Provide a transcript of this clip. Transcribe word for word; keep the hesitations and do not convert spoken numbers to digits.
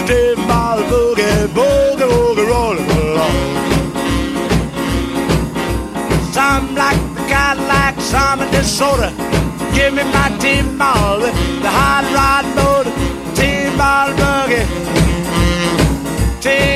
T-ball boogie, boogie, boogie, rolling along. Some like the Cadillac, some in Minnesota. Give me my T-ball, the hot rod motor, T-ball boogie. T